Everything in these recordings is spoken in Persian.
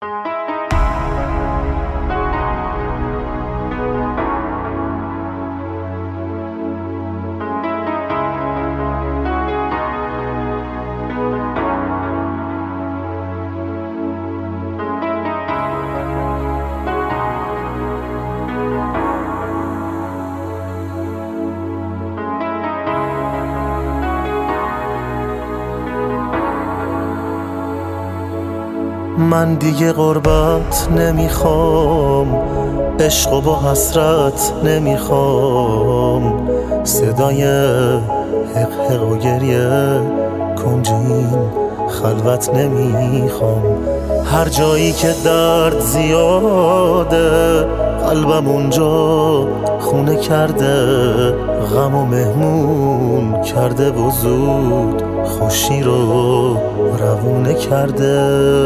من دیگه غربت نمیخوام، عشق و با حسرت نمیخوام، صدای حق حق و گریه کنج این خلوت نمیخوام. هر جایی که درد زیاده قلبم اونجا خونه کرده، غم و مهمون کرده و زود خوشی رو روونه کرده.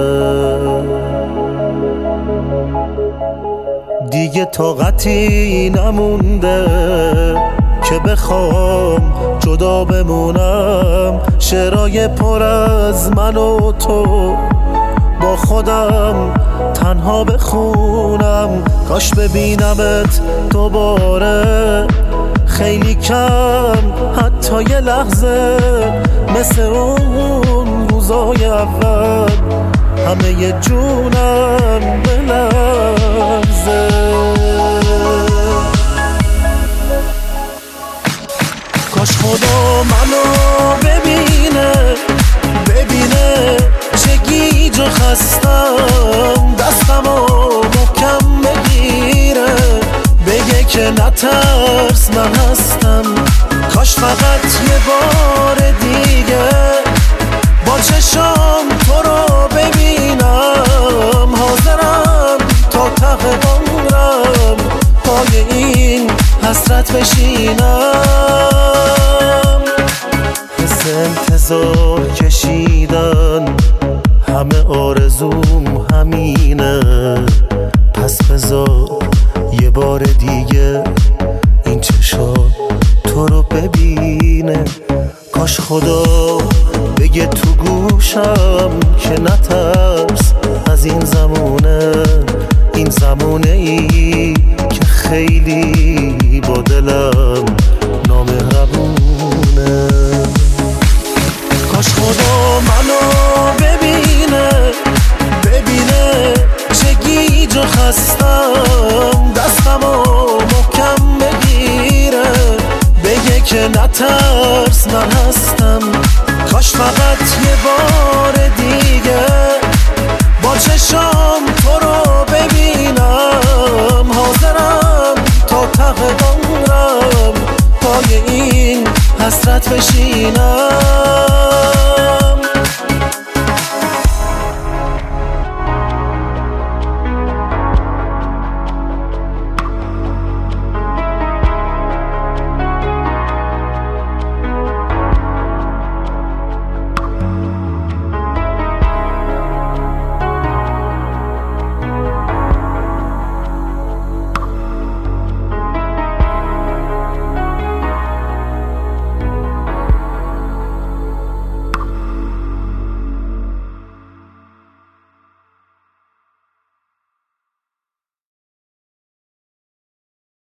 دیگه طاقتی نمونده که بخوام جدا بمونم، شعرهای پر از من و تو با خودم تنها بخونم. کاش ببینمت دوباره خیلی کم، حتی یه لحظه، مثل اون روزای اول همه ی جونم بلرزه. کاش خدا منو ببینه چه گیج و خستم، دستمو محکم بگیره بگه که نترس من هستم. کاش فقط یه بار دیگه با چشام تو رو ببینم، حاضرم تا ته عمرم پای این حسرت بشینم. حس انتظار کشیدن همه آرزوم همینه، پس بذار یه بار دیگه این چشا تو رو ببینه. کاش خدا بگه تو گوشم که نترس از این زمونه، این زمونه ای که خیلی با دلم نامهربونه. کاش خدا منو ببینه چه گیج و خستم، دستمو محکم بگیره بگه که نترس من هستم. کاش فقط یه بار دیگه با چشام تو رو ببینم، حاضرم تا ته عمرم پای این حسرت بشینم.